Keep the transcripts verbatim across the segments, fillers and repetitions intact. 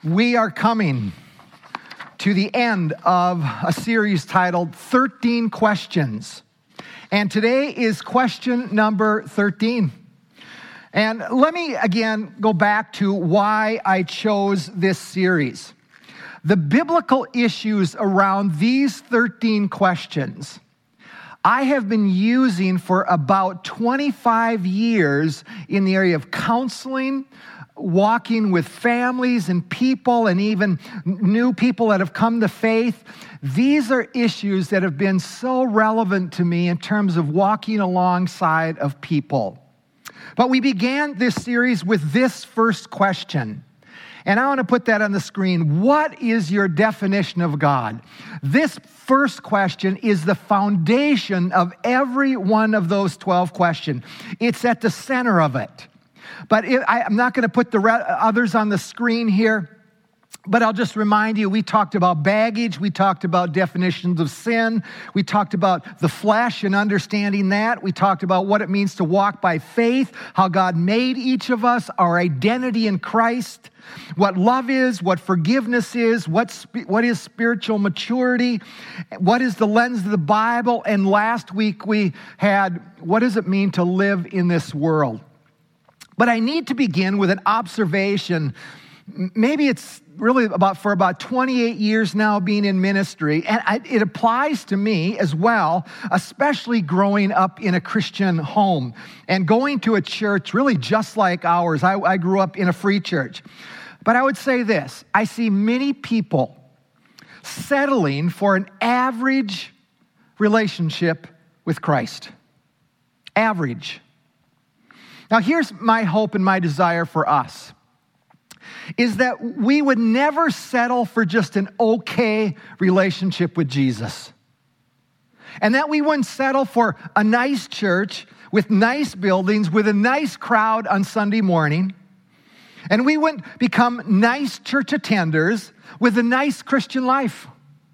We are coming to the end of a series titled thirteen Questions. And today is question number thirteen. And let me again go back to why I chose this series. The biblical issues around these thirteen questions I have been using for about twenty-five years in the area of counseling, walking with families and people, and even new people that have come to faith. These are issues that have been so relevant to me in terms of walking alongside of people. But we began this series with this first question. And I want to put that on the screen. What is your definition of God? This first question is the foundation of every one of those twelve questions. It's at the center of it. But it, I, I'm not going to put the re- others on the screen here. But I'll just remind you, we talked about baggage. We talked about definitions of sin. We talked about the flesh and understanding that. We talked about what it means to walk by faith, how God made each of us, our identity in Christ, what love is, what forgiveness is, what, sp- what is spiritual maturity, what is the lens of the Bible. And last week we had, what does it mean to live in this world? But I need to begin with an observation. Maybe it's really about for about twenty-eight years now being in ministry, and I, it applies to me as well, especially growing up in a Christian home and going to a church really just like ours. I, I grew up in a free church. But I would say this, I see many people settling for an average relationship with Christ. Average. Now here's my hope and my desire for us, is that we would never settle for just an okay relationship with Jesus. And that we wouldn't settle for a nice church with nice buildings, with a nice crowd on Sunday morning. And we wouldn't become nice church attenders with a nice Christian life.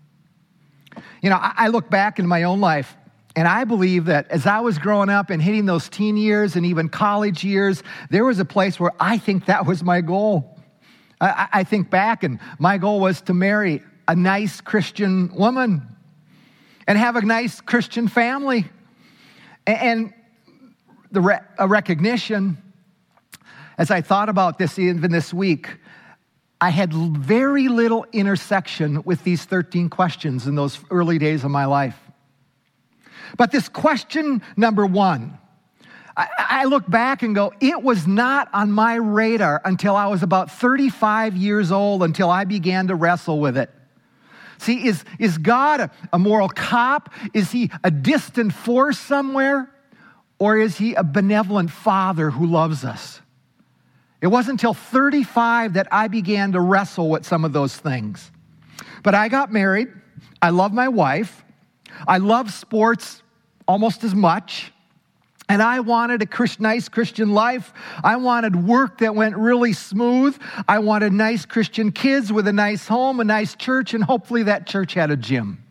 You know, I look back in my own life, and I believe that as I was growing up and hitting those teen years and even college years, there was a place where I think that was my goal. I, I think back, and my goal was to marry a nice Christian woman and have a nice Christian family. And the re- a recognition, as I thought about this even this week, I had very little intersection with these thirteen questions in those early days of my life. But this question number one, I, I look back and go, it was not on my radar until I was about thirty-five years old, until I began to wrestle with it. See, is, is God a, a moral cop? Is he a distant force somewhere? Or is he a benevolent father who loves us? It wasn't until thirty-five that I began to wrestle with some of those things. But I got married. I love my wife. I love sports almost as much. And I wanted a Christ, nice Christian life. I wanted work that went really smooth. I wanted nice Christian kids with a nice home, a nice church, and hopefully that church had a gym.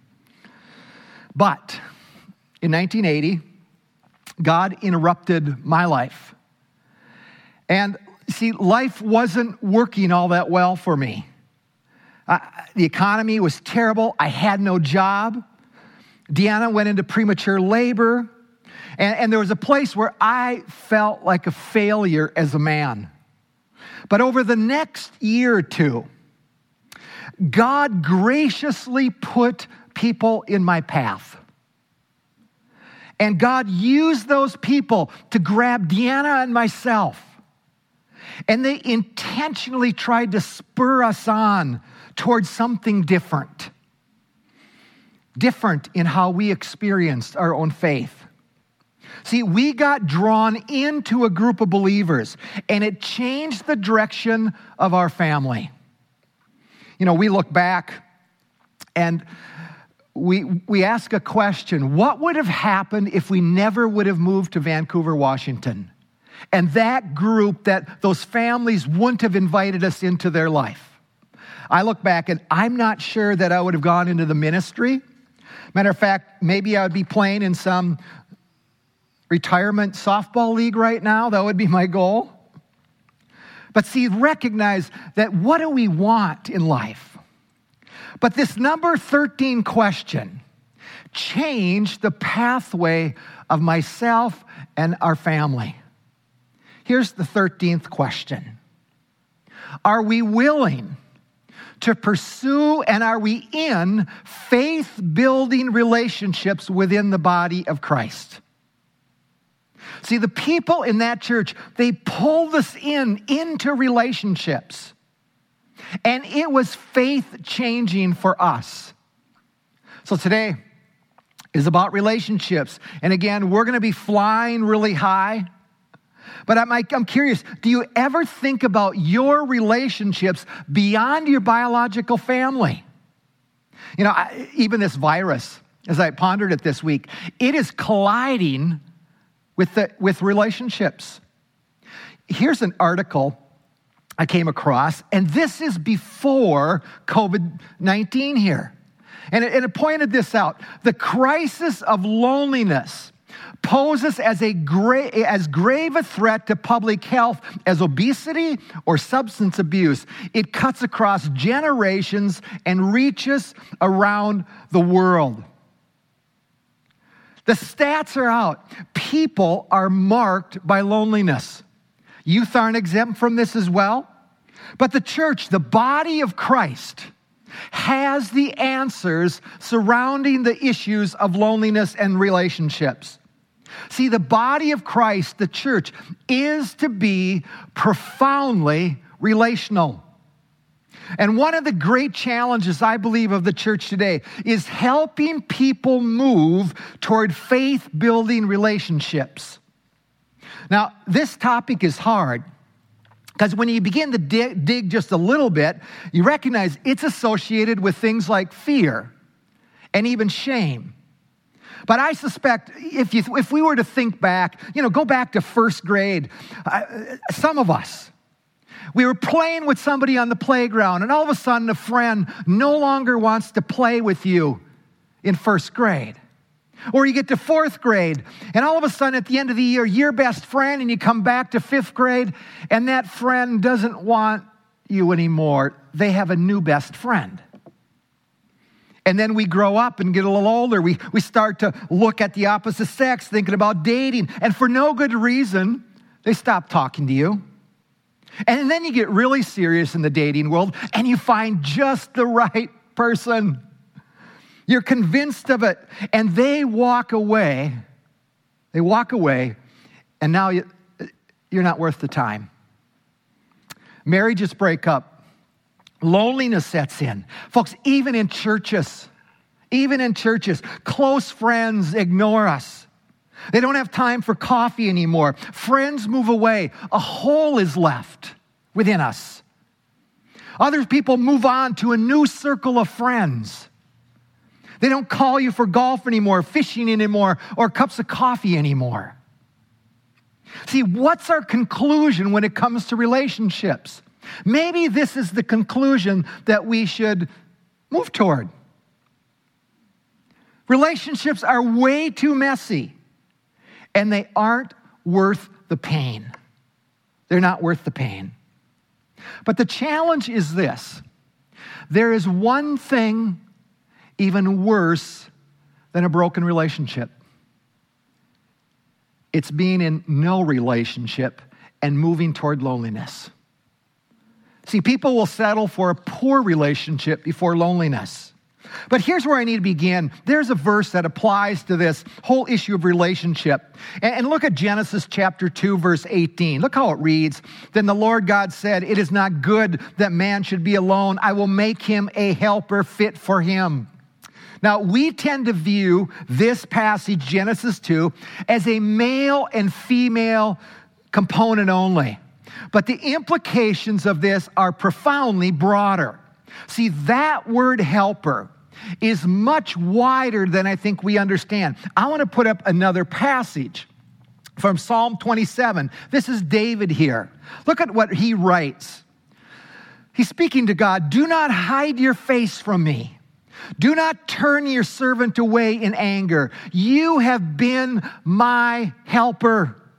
But in nineteen eighty, God interrupted my life. And see, life wasn't working all that well for me. Uh, the economy was terrible. I had no job. Deanna went into premature labor. And, and there was a place where I felt like a failure as a man. But over the next year or two, God graciously put people in my path. And God used those people to grab Deanna and myself. And they intentionally tried to spur us on towards something different. Different in how we experienced our own faith. See, we got drawn into a group of believers, and it changed the direction of our family. You know, we look back and we we ask a question: what would have happened if we never would have moved to Vancouver, Washington? And that group, that those families wouldn't have invited us into their life. I look back and I'm not sure that I would have gone into the ministry. Matter of fact, maybe I would be playing in some retirement softball league right now. That would be my goal. But see, recognize that what do we want in life? But this number thirteen question changed the pathway of myself and our family. Here's the thirteenth question. Are we willing to pursue and are we in faith-building relationships within the body of Christ? See, the people in that church, they pulled us in into relationships. And it was faith-changing for us. So today is about relationships. And again, we're going to be flying really high. But I'm, I'm curious, do you ever think about your relationships beyond your biological family? You know, I, even this virus, as I pondered it this week, it is colliding with the, with relationships. Here's an article I came across, and this is before covid nineteen here. And it, and it pointed this out. The crisis of loneliness poses as, a gra- as grave a threat to public health as obesity or substance abuse. It cuts across generations and reaches around the world. The stats are out. People are marked by loneliness. Youth aren't exempt from this as well. But the church, the body of Christ, has the answers surrounding the issues of loneliness and relationships. See, the body of Christ, the church, is to be profoundly relational. And one of the great challenges, I believe, of the church today is helping people move toward faith-building relationships. Now, this topic is hard because when you begin to dig, dig just a little bit, you recognize it's associated with things like fear and even shame. But I suspect if you, if we were to think back, you know, go back to first grade, uh, some of us, we were playing with somebody on the playground, and all of a sudden a friend no longer wants to play with you in first grade. Or you get to fourth grade, and all of a sudden at the end of the year, your best friend, and you come back to fifth grade, and that friend doesn't want you anymore. They have a new best friend. And then we grow up and get a little older. We, we start to look at the opposite sex, thinking about dating, and for no good reason, they stop talking to you. And then you get really serious in the dating world, and you find just the right person. You're convinced of it, and they walk away. They walk away, and now you, you're not worth the time. Marriages break up. Loneliness sets in. Folks, even in churches, even in churches, close friends ignore us. They don't have time for coffee anymore. Friends move away. A hole is left within us. Other people move on to a new circle of friends. They don't call you for golf anymore, fishing anymore, or cups of coffee anymore. See, what's our conclusion when it comes to relationships? Maybe this is the conclusion that we should move toward. Relationships are way too messy, and they aren't worth the pain. They're not worth the pain. But the challenge is this. There is one thing even worse than a broken relationship. It's being in no relationship and moving toward loneliness. See, people will settle for a poor relationship before loneliness. But here's where I need to begin. There's a verse that applies to this whole issue of relationship. And look at Genesis chapter two, verse eighteen. Look how it reads. Then the Lord God said, "It is not good that man should be alone. I will make him a helper fit for him." Now, we tend to view this passage, Genesis two, as a male and female component only. But the implications of this are profoundly broader. See, that word helper is much wider than I think we understand. I want to put up another passage from Psalm twenty-seven. This is David here. Look at what he writes. He's speaking to God. "Do not hide your face from me. Do not turn your servant away in anger. You have been my helper.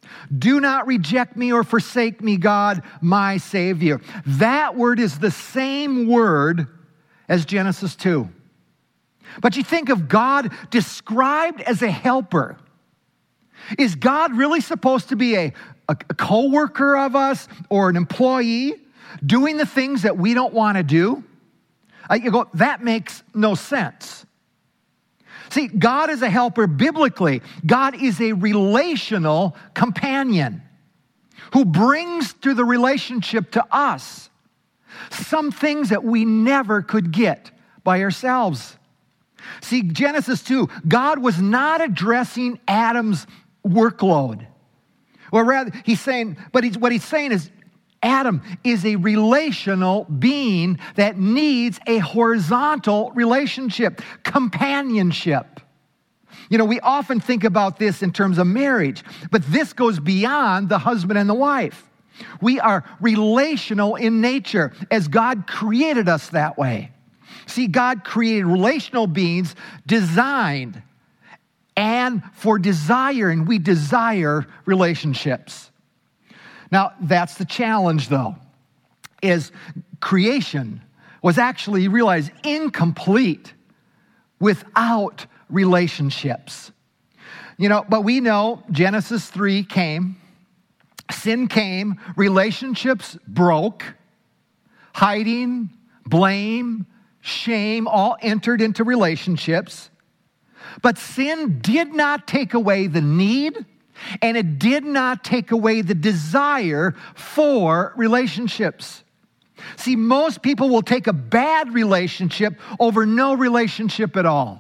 Do not reject me or forsake me, God, my Savior. That word is the same word as Genesis two. But you think of God described as a helper. Is God really supposed to be a, a, a co-worker of us or an employee doing the things that we don't want to do? Uh, you go, that makes no sense. See, God is a helper biblically. God is a relational companion who brings to the relationship to us some things that we never could get by ourselves. See, Genesis two, God was not addressing Adam's workload. Or rather, he's saying, but he's, what he's saying is, Adam is a relational being that needs a horizontal relationship, companionship. You know, we often think about this in terms of marriage, but this goes beyond the husband and the wife. We are relational in nature as God created us that way. See, God created relational beings designed and for desire, and we desire relationships. Now, that's the challenge, though, is creation was actually, you realize, incomplete without relationships. You know, but we know Genesis three came, sin came, relationships broke, hiding, blame, shame all entered into relationships. But sin did not take away the need, and it did not take away the desire for relationships. See, most people will take a bad relationship over no relationship at all.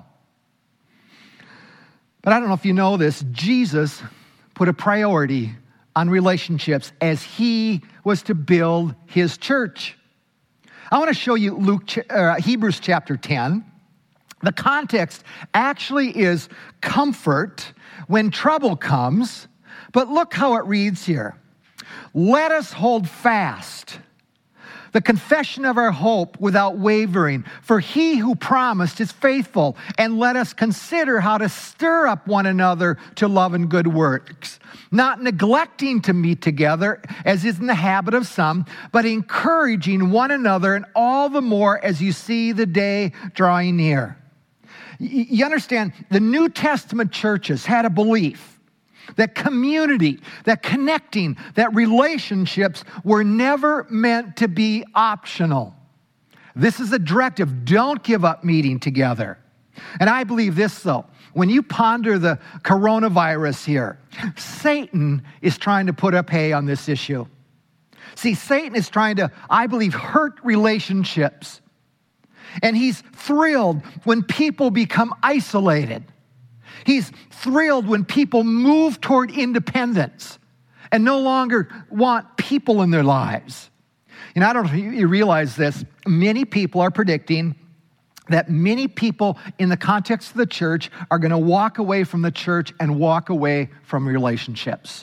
But I don't know if you know this, Jesus put a priority on relationships as he was to build his church. I want to show you Luke, uh, Hebrews chapter ten. The context actually is comfort when trouble comes, but look how it reads here. Let us hold fast the confession of our hope without wavering, for he who promised is faithful, and let us consider how to stir up one another to love and good works, not neglecting to meet together, as is in the habit of some, but encouraging one another, and all the more as you see the day drawing near. You understand, the New Testament churches had a belief that community, that connecting, that relationships were never meant to be optional. This is a directive. Don't give up meeting together. And I believe this, though. When you ponder the coronavirus here, Satan is trying to put up hay on this issue. See, Satan is trying to, I believe, hurt relationships. And he's thrilled when people become isolated. He's thrilled when people move toward independence and no longer want people in their lives. You know, I don't know if you realize this. Many people are predicting that many people in the context of the church are going to walk away from the church and walk away from relationships.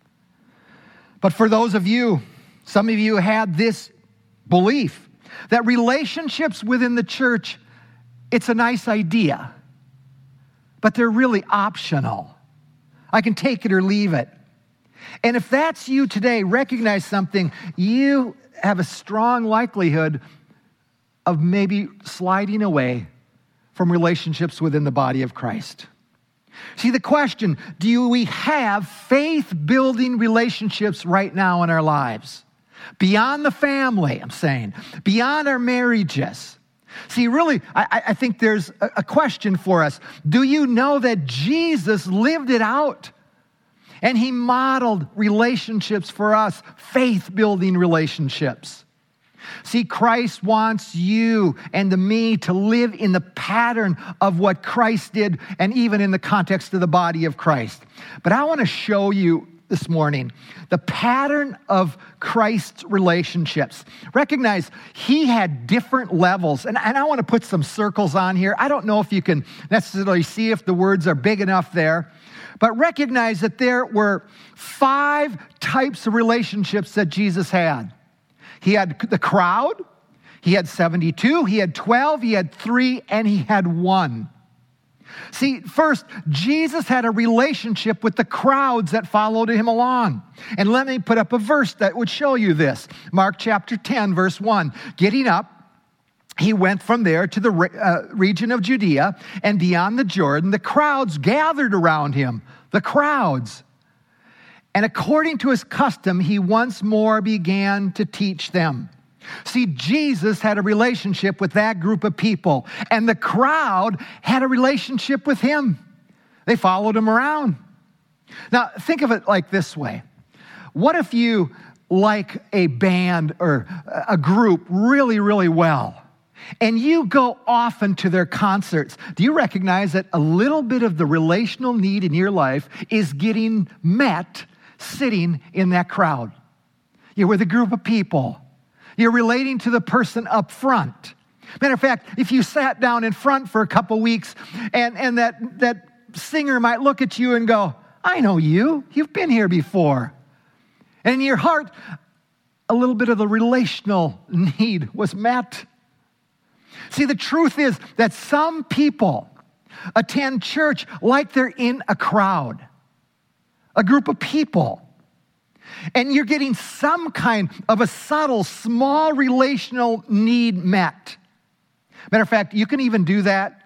But for those of you, some of you had this belief that relationships within the church, it's a nice idea, but they're really optional. I can take it or leave it. And if that's you today, recognize something. You have a strong likelihood of maybe sliding away from relationships within the body of Christ. See, the question, do we have faith-building relationships right now in our lives? Beyond the family, I'm saying. Beyond our marriages. See, really, I, I think there's a, a question for us. Do you know that Jesus lived it out? And he modeled relationships for us, faith-building relationships. See, Christ wants you and me to live in the pattern of what Christ did, and even in the context of the body of Christ. But I want to show you this morning the pattern of Christ's relationships. Recognize he had different levels, and, and I want to put some circles on here. I don't know if you can necessarily see if the words are big enough there, but recognize that there were five types of relationships that Jesus had. He had the crowd, he had seventy-two, he had twelve, he had three, and he had one. See, first, Jesus had a relationship with the crowds that followed him along. And let me put up a verse that would show you this. Mark chapter ten, verse one. Getting up, he went from there to the uh, region of Judea and beyond the Jordan. The crowds gathered around him. The crowds. And according to his custom, he once more began to teach them. See, Jesus had a relationship with that group of people, and the crowd had a relationship with him. They followed him around. Now, think of it like this way. What if you like a band or a group really, really well, and you go often to their concerts? Do you recognize that a little bit of the relational need in your life is getting met sitting in that crowd? You're with a group of people. You're relating to the person up front. Matter of fact, if you sat down in front for a couple weeks and, and that, that singer might look at you and go, I know you. You've been here before. And in your heart, a little bit of the relational need was met. See, the truth is that some people attend church like they're in a crowd, a group of people. And you're getting some kind of a subtle, small relational need met. Matter of fact, you can even do that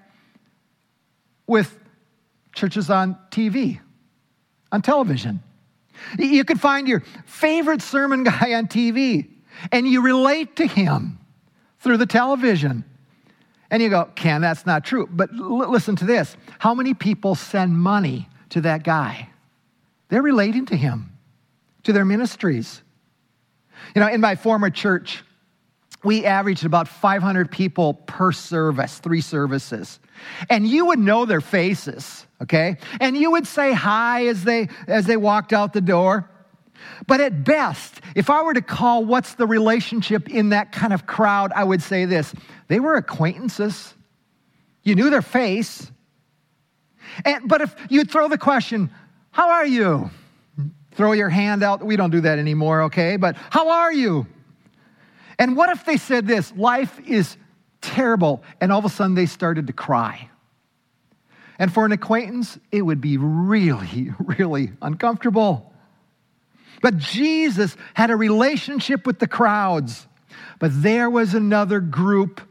with churches on T V, on television. You can find your favorite sermon guy on T V, and you relate to him through the television. And you go, Ken, that's not true. But l- listen to this. How many people send money to that guy? They're relating to him, to their ministries. You know, in my former church, we averaged about five hundred people per service, three services. And you would know their faces, okay? And you would say hi as they as they walked out the door. But at best, if I were to call what's the relationship in that kind of crowd, I would say this. They were acquaintances. You knew their face. And but if you throw the question, how are you? Throw your hand out. We don't do that anymore, okay? But how are you? And what if they said this, life is terrible, and all of a sudden they started to cry? And for an acquaintance, it would be really, really uncomfortable. But Jesus had a relationship with the crowds. But there was another group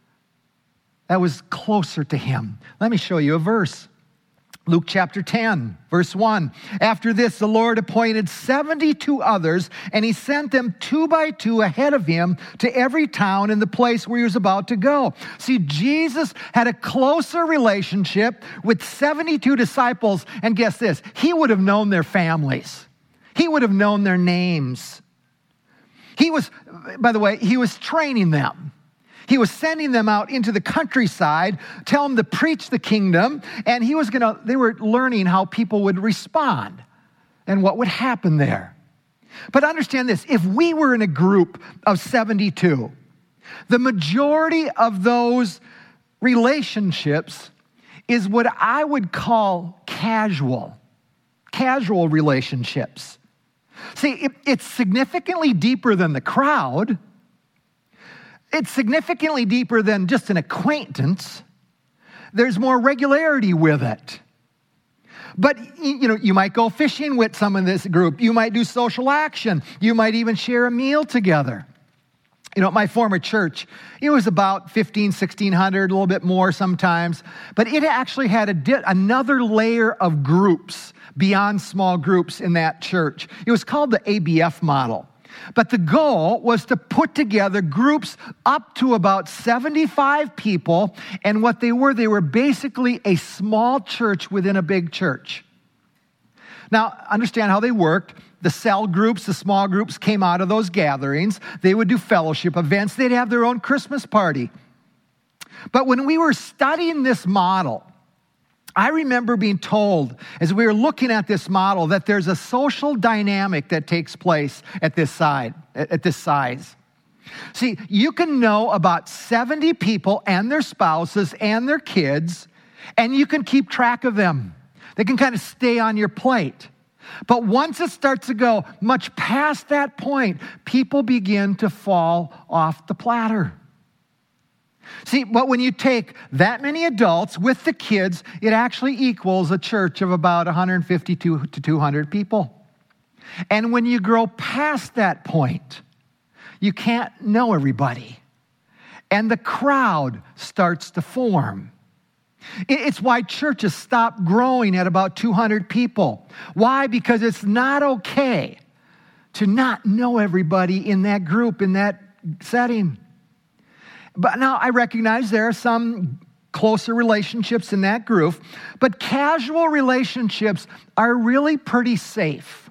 that was closer to him. Let me show you a verse. Luke chapter ten, verse one. After this, the Lord appointed seventy-two others, and he sent them two by two ahead of him to every town and the place where he was about to go. See, Jesus had a closer relationship with seventy-two disciples, and guess this, he would have known their families. He would have known their names. He was, by the way, he was training them. He was sending them out into the countryside, tell them to preach the kingdom, and he was going to, they were learning how people would respond and what would happen there. But understand this, if we were in a group of seventy-two, the majority of those relationships is what I would call casual, casual relationships. See, it, it's significantly deeper than the crowd. It's significantly deeper than just an acquaintance. There's more regularity with it. But, you know, you might go fishing with some in this group. You might do social action. You might even share a meal together. You know, at my former church, it was about fifteen, sixteen hundred, a little bit more sometimes. But it actually had a di- another layer of groups beyond small groups in that church. It was called the A B F model. But the goal was to put together groups up to about seventy-five people. And what they were, they were basically a small church within a big church. Now, understand how they worked. The cell groups, the small groups came out of those gatherings. They would do fellowship events. They'd have their own Christmas party. But when we were studying this model, I remember being told, as we were looking at this model, that there's a social dynamic that takes place at this side, at this size. See, you can know about seventy people and their spouses and their kids, and you can keep track of them. They can kind of stay on your plate. But once it starts to go much past that point, people begin to fall off the platter. See, but when you take that many adults with the kids, it actually equals a church of about one hundred fifty to two hundred people. And when you grow past that point, you can't know everybody. And the crowd starts to form. It's why churches stop growing at about two hundred people. Why? Because it's not okay to not know everybody in that group, in that setting. But now I recognize there are some closer relationships in that group, but casual relationships are really pretty safe.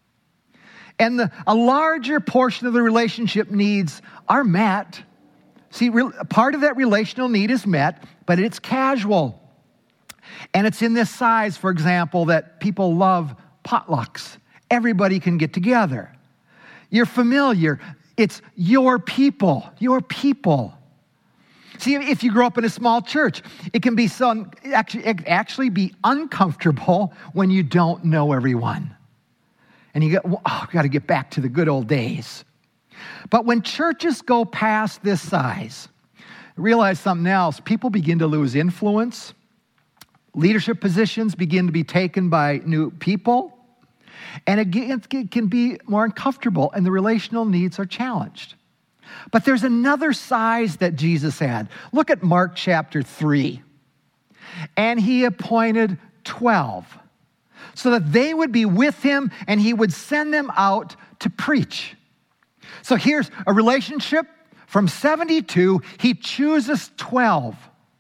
And the, a larger portion of the relationship needs are met. See, re, part of that relational need is met, but it's casual. And it's in this size, for example, that people love potlucks. Everybody can get together. You're familiar. It's your people, your people. See, if you grow up in a small church, it can be so, actually, it can actually be uncomfortable when you don't know everyone. And you go, oh, I've got to get back to the good old days. But when churches go past this size, realize something else. People begin to lose influence. Leadership positions begin to be taken by new people. And it can be more uncomfortable, and the relational needs are challenged. But there's another size that Jesus had. Look at Mark chapter three. And he appointed twelve, so that they would be with him, and he would send them out to preach. So here's a relationship from seventy-two. He chooses twelve.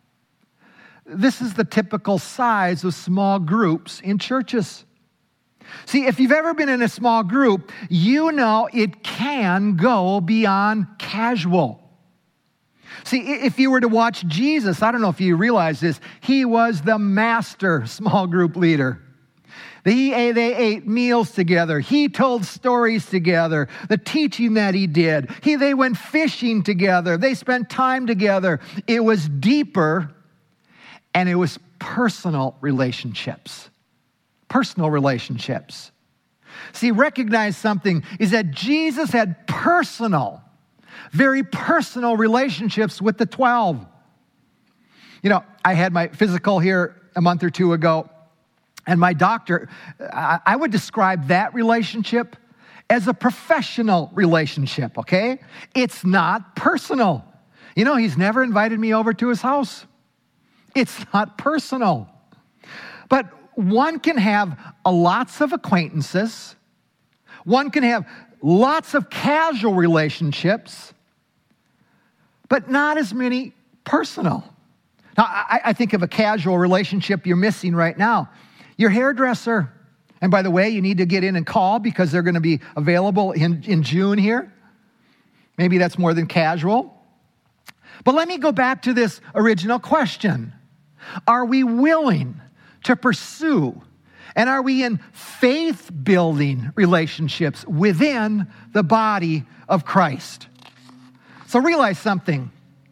This is the typical size of small groups in churches. See, if you've ever been in a small group, you know it can go beyond casual. See, if you were to watch Jesus, I don't know if you realize this, he was the master small group leader. They, they ate meals together. He told stories together. The teaching that he did. He, they went fishing together. They spent time together. It was deeper, and it was personal relationships. Personal relationships. See, recognize something is that Jesus had personal, very personal relationships with the twelve. You know, I had my physical here a month or two ago, and my doctor, I would describe that relationship as a professional relationship, okay? It's not personal. You know, he's never invited me over to his house. It's not personal. But one can have a lots of acquaintances. One can have lots of casual relationships, but not as many personal. Now, I, I think of a casual relationship you're missing right now. Your hairdresser. And by the way, you need to get in and call because they're going to be available in, in June here. Maybe that's more than casual. But let me go back to this original question. Are we willing to pursue, and are we in faith-building relationships within the body of Christ? So realize something.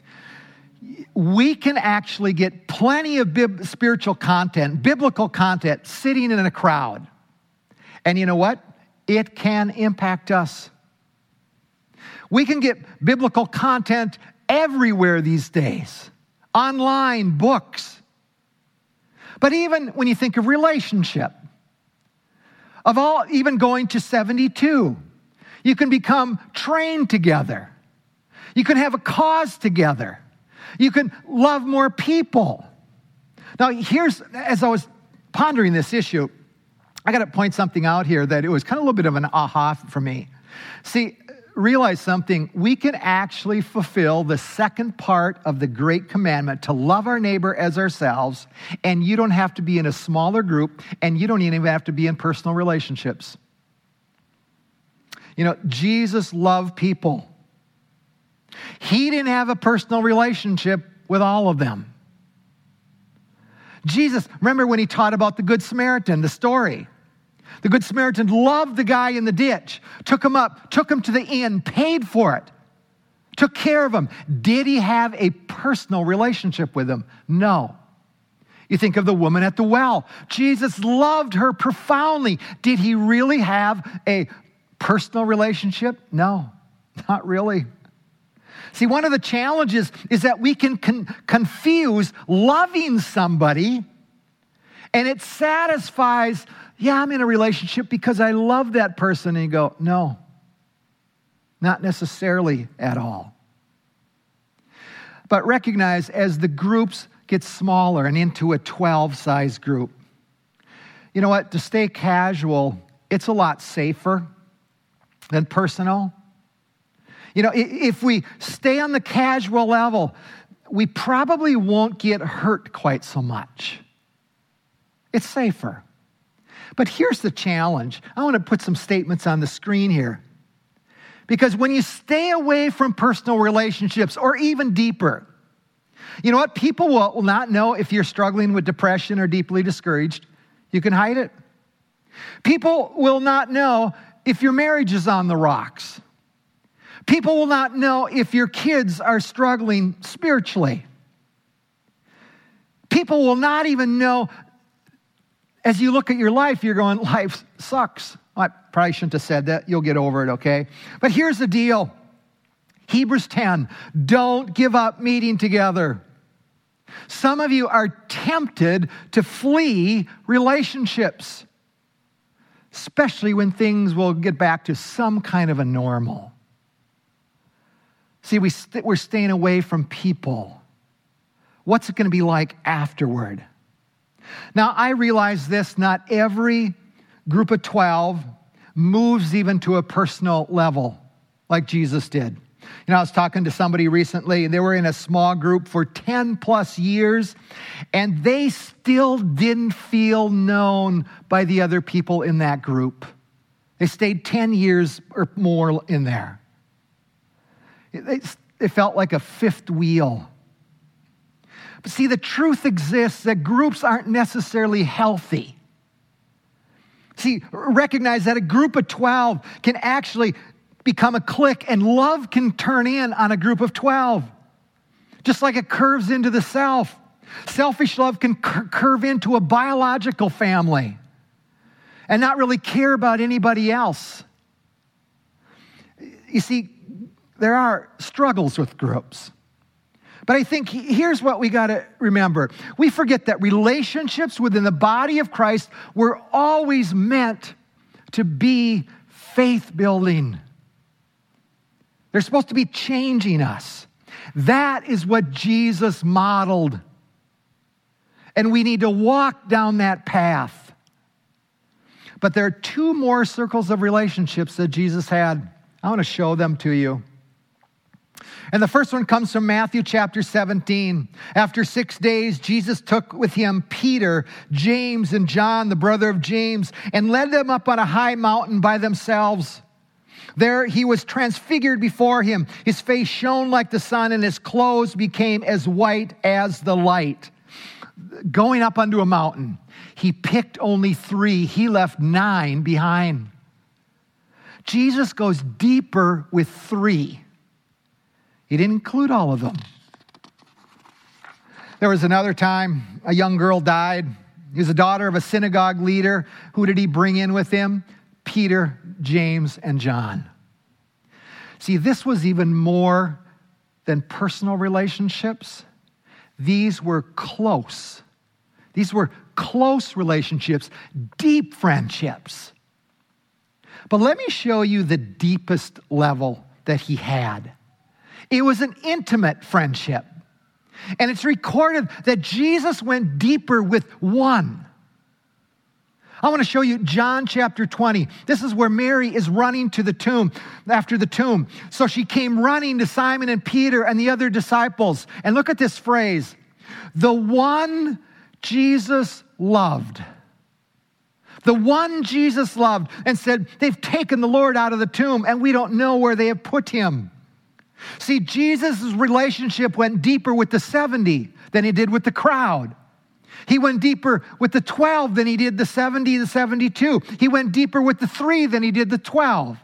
We can actually get plenty of bib- spiritual content, biblical content, sitting in a crowd. And you know what? It can impact us. We can get biblical content everywhere these days. Online, books. But even when you think of relationship, of all, even going to seventy-two, you can become trained together. You can have a cause together. You can love more people. Now, here's, as I was pondering this issue, I got to point something out here that it was kind of a little bit of an aha for me. See, realize something. We can actually fulfill the second part of the great commandment to love our neighbor as ourselves, and you don't have to be in a smaller group, and you don't even have to be in personal relationships. You know, Jesus loved people. He didn't have a personal relationship with all of them. Jesus, remember when he taught about the Good Samaritan, the story? The Good Samaritan loved the guy in the ditch, took him up, took him to the inn, paid for it, took care of him. Did he have a personal relationship with him? No. You think of the woman at the well. Jesus loved her profoundly. Did he really have a personal relationship? No, not really. See, one of the challenges is that we can con- confuse loving somebody, and it satisfies, yeah, I'm in a relationship because I love that person. And you go, no, not necessarily at all. But recognize as the groups get smaller and into a twelve-size group, you know what? To stay casual, it's a lot safer than personal. You know, if we stay on the casual level, we probably won't get hurt quite so much. It's safer. But here's the challenge. I want to put some statements on the screen here. Because when you stay away from personal relationships, or even deeper, you know what? People will not know if you're struggling with depression or deeply discouraged. You can hide it. People will not know if your marriage is on the rocks. People will not know if your kids are struggling spiritually. People will not even know, as you look at your life, you're going, life sucks. I probably shouldn't have said that. You'll get over it, okay? But here's the deal. Hebrews ten, don't give up meeting together. Some of you are tempted to flee relationships, especially when things will get back to some kind of a normal. See, we st- we're staying away from people. What's it going to be like afterward? Now, I realize this, not every group of twelve moves even to a personal level like Jesus did. You know, I was talking to somebody recently. They were in a small group for ten plus years, and they still didn't feel known by the other people in that group. They stayed ten years or more in there. It felt like a fifth wheel. But see, the truth exists that groups aren't necessarily healthy. See, recognize that a group of twelve can actually become a clique, and love can turn in on a group of twelve. Just like it curves into the self. Selfish love can cur- curve into a biological family and not really care about anybody else. You see, there are struggles with groups. But I think here's what we got to remember. We forget that relationships within the body of Christ were always meant to be faith-building. They're supposed to be changing us. That is what Jesus modeled. And we need to walk down that path. But there are two more circles of relationships that Jesus had. I want to show them to you. And the first one comes from Matthew chapter seventeen. After six days, Jesus took with him Peter, James, and John, the brother of James, and led them up on a high mountain by themselves. There he was transfigured before him. His face shone like the sun, and his clothes became as white as the light. Going up onto a mountain, he picked only three. He left nine behind. Jesus goes deeper with three. He didn't include all of them. There was another time a young girl died. He was the daughter of a synagogue leader. Who did he bring in with him? Peter, James, and John. See, this was even more than personal relationships. These were close. These were close relationships, deep friendships. But let me show you the deepest level that he had. It was an intimate friendship. And it's recorded that Jesus went deeper with one. I want to show you John chapter twenty. This is where Mary is running to the tomb, after the tomb. So she came running to Simon and Peter and the other disciples. And look at this phrase, the one Jesus loved. The one Jesus loved, and said, they've taken the Lord out of the tomb and we don't know where they have put him. See, Jesus' relationship went deeper with the seventy than he did with the crowd. He went deeper with the twelve than he did the seventy, the seventy-two. He went deeper with the three than he did the twelve.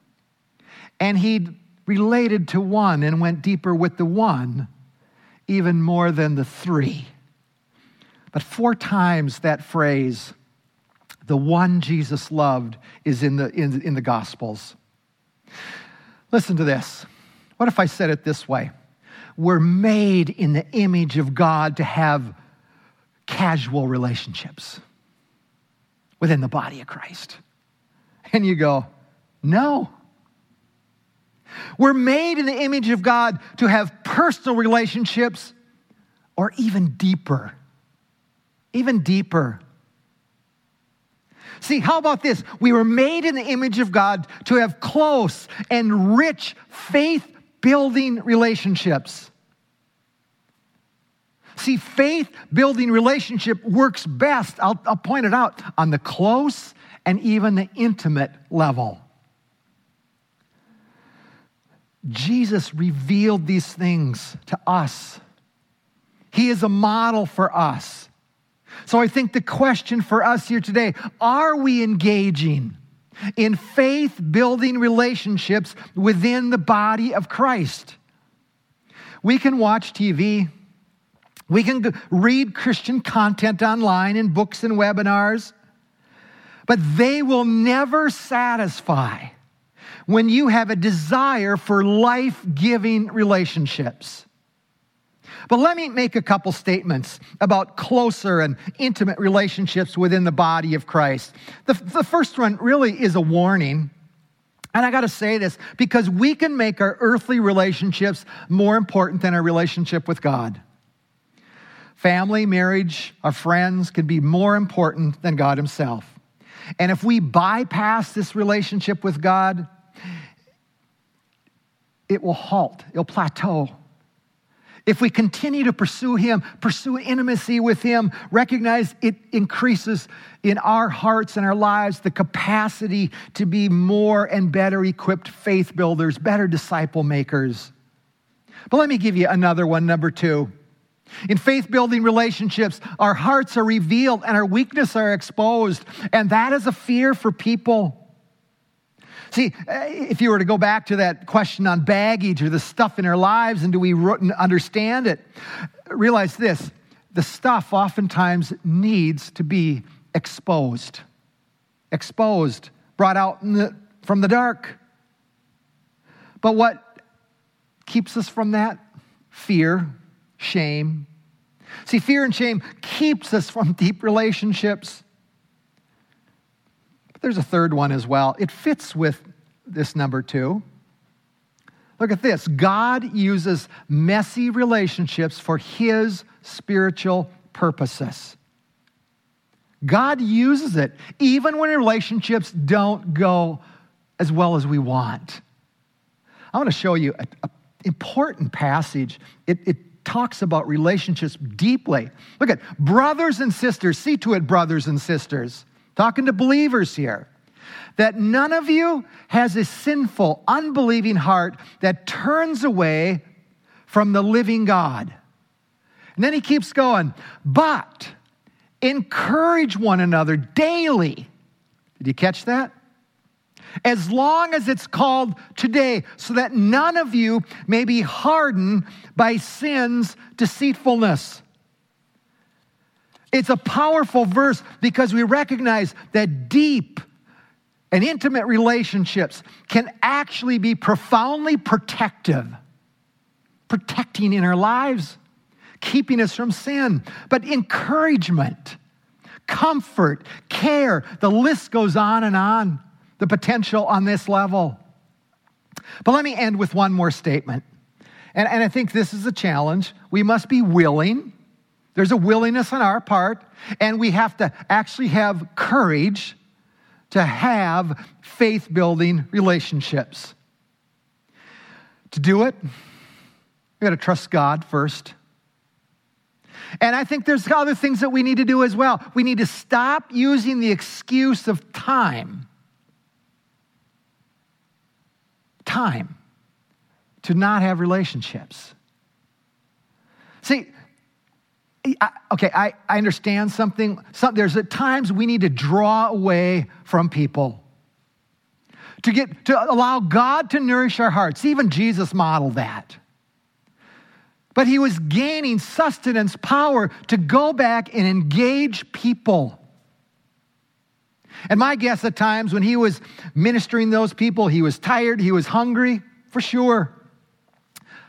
And he related to one and went deeper with the one even more than the three. But four times that phrase, the one Jesus loved, is in the, in, in the Gospels. Listen to this. What if I said it this way? We're made in the image of God to have casual relationships within the body of Christ. And you go, no. We're made in the image of God to have personal relationships, or even deeper. Even deeper. See, how about this? We were made in the image of God to have close and rich faith-building relationships. See, faith-building relationship works best, I'll, I'll point it out, on the close and even the intimate level. Jesus revealed these things to us. He is a model for us. So I think the question for us here today, are we engaging in faith-building relationships within the body of Christ? We can watch T V. We can read Christian content online in books and webinars, but they will never satisfy when you have a desire for life-giving relationships. But let me make a couple statements about closer and intimate relationships within the body of Christ. The, the first one really is a warning. And I got to say this because we can make our earthly relationships more important than our relationship with God. Family, marriage, our friends can be more important than God himself. And if we bypass this relationship with God, it will halt, it'll plateau. If we continue to pursue him, pursue intimacy with him, recognize it increases in our hearts and our lives the capacity to be more and better equipped faith builders, better disciple makers. But let me give you another one, number two. In faith-building relationships, our hearts are revealed and our weaknesses are exposed, and that is a fear for people. See, if you were to go back to that question on baggage or the stuff in our lives, and do we understand it, realize this, the stuff oftentimes needs to be exposed. Exposed, brought out in the, from the dark. But what keeps us from that? Fear, shame. See, fear and shame keeps us from deep relationships. But there's a third one as well. It fits with this number two. Look at this. God uses messy relationships for his spiritual purposes. God uses it even when relationships don't go as well as we want. I want to show you an important passage. It, it talks about relationships deeply. Look at brothers and sisters. See to it, brothers and sisters. Talking to believers here. That none of you has a sinful, unbelieving heart that turns away from the living God. And then he keeps going. But encourage one another daily. Did you catch that? As long as it's called today, so that none of you may be hardened by sin's deceitfulness. It's a powerful verse because we recognize that deep and intimate relationships can actually be profoundly protective, protecting in our lives, keeping us from sin. But encouragement, comfort, care, the list goes on and on. The potential on this level. But let me end with one more statement. And, and I think this is a challenge. We must be willing. There's a willingness on our part. And we have to actually have courage to have faith-building relationships. To do it, we got to trust God first. And I think there's other things that we need to do as well. We need to stop using the excuse of time. Time to not have relationships. See, I, okay, I, I understand something. Some, there's at times we need to draw away from people to get to allow God to nourish our hearts. Even Jesus modeled that. But he was gaining sustenance, power to go back and engage people. And my guess at times when he was ministering those people, he was tired, he was hungry, for sure.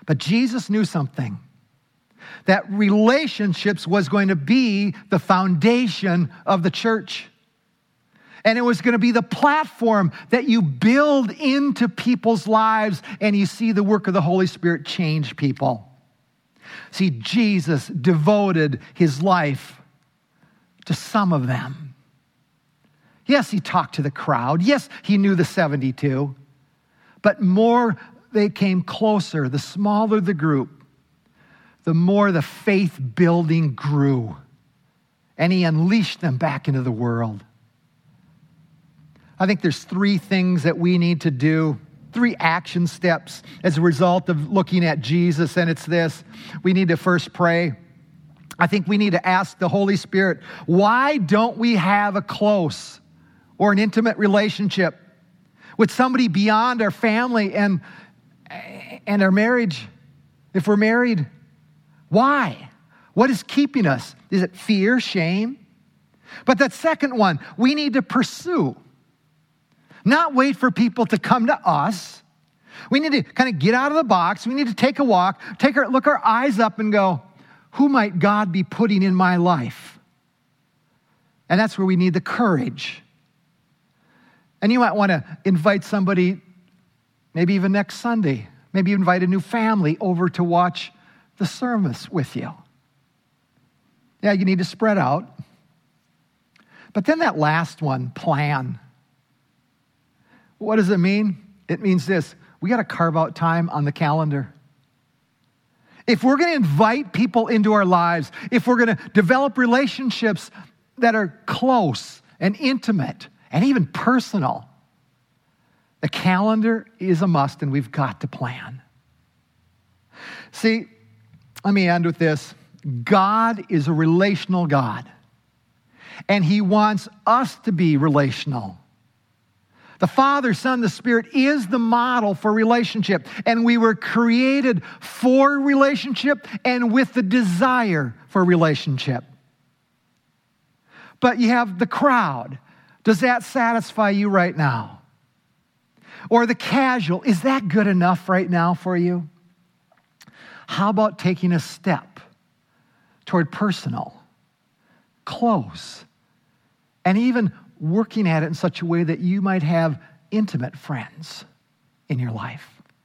But Jesus knew something, that relationships was going to be the foundation of the church. And it was going to be the platform that you build into people's lives and you see the work of the Holy Spirit change people. See, Jesus devoted his life to some of them. Yes, he talked to the crowd. Yes, he knew the seventy-two. But more they came closer, the smaller the group, the more the faith building grew. And he unleashed them back into the world. I think there's three things that we need to do, three action steps as a result of looking at Jesus, and it's this. We need to first pray. I think we need to ask the Holy Spirit, why don't we have a close or an intimate relationship with somebody beyond our family and, and our marriage, if we're married? Why? What is keeping us? Is it fear, shame? But that second one, we need to pursue. Not wait for people to come to us. We need to kind of get out of the box. We need to take a walk, take our, look our eyes up and go, who might God be putting in my life? And that's where we need the courage. And you might want to invite somebody, maybe even next Sunday, maybe invite a new family over to watch the service with you. Yeah, you need to spread out. But then that last one, plan. What does it mean? It means this. We got to carve out time on the calendar. If we're going to invite people into our lives, if we're going to develop relationships that are close and intimate and even personal, the calendar is a must and we've got to plan. See, let me end with this. God is a relational God, and he wants us to be relational. The Father, Son, the Spirit is the model for relationship. And we were created for relationship and with the desire for relationship. But you have the crowd. Does that satisfy you right now? Or the casual, is that good enough right now for you? How about taking a step toward personal, close, and even working at it in such a way that you might have intimate friends in your life?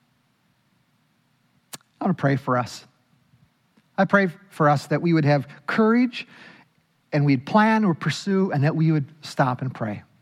I want to pray for us. I pray for us that we would have courage and we'd plan or pursue and that we would stop and pray.